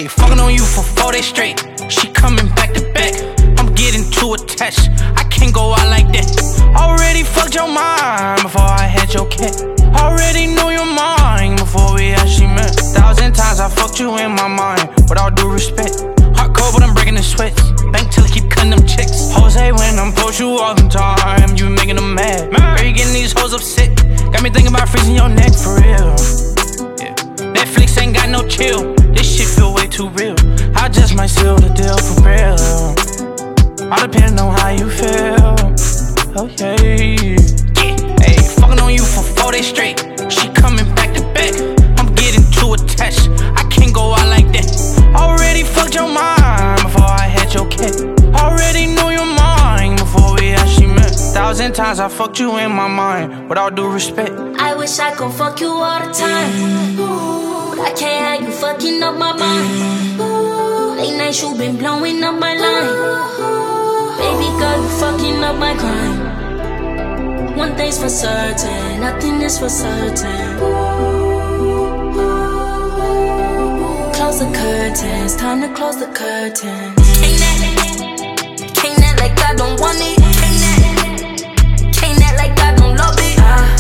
Ayy, fucking on you for 4 days straight. She coming back to back. I'm getting too attached. I can't go out like that. Already fucked your mind before I had your cat. Already knew your mind before we actually met. 1,000 times I fucked you in my mind, with all due respect. Hot cold, but I'm breaking the sweats. Bank till I keep cutting them checks. Jose, when I'm post you all the time, you making them mad. Girl, you getting these hoes upset. Got me thinking about freezing your neck for real. Yeah. Netflix ain't got no chill. This shit feel way too real. I just might seal the deal for real. All depending on how you feel. Okay. Yeah. Ayy, fucking on you for 4 days straight. She coming back to back. I'm getting too attached. I can't go out like that. Already fucked your mind before I had your cat. Already knew your mind before we actually met. 1,000 times I fucked you in my mind, with all due respect. I wish I could fuck you all the time. Ooh, I can't have you fucking up my mind. Ooh, late nights you been blowing up my line. Baby girl, you fucking up my grind. One thing's for certain, nothing is for certain. Close the curtains, time to close the curtains. Can't act like I don't want it. Can't act like I don't love it.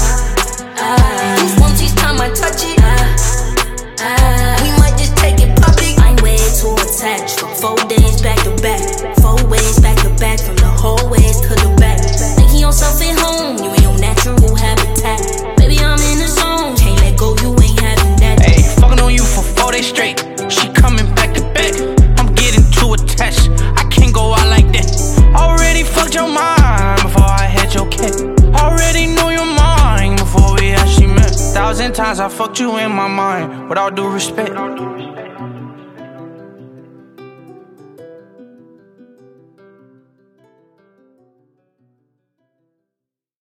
Once each time I touch it, we might just take it public. I'm way too attached. 4 days back to back, 4 ways back to back, from the hallways to the back. Making yourself at home, you in your natural habitat. Baby, I'm in the zone, can't let go, you ain't having that. Ayy, fucking on you for 4 days straight. She coming back to back. I'm getting too attached. I can't go out like that. Already fucked your mind before I had your cat. Already knew your mind before we actually met. 1,000 times I fucked you in my mind, with all due respect.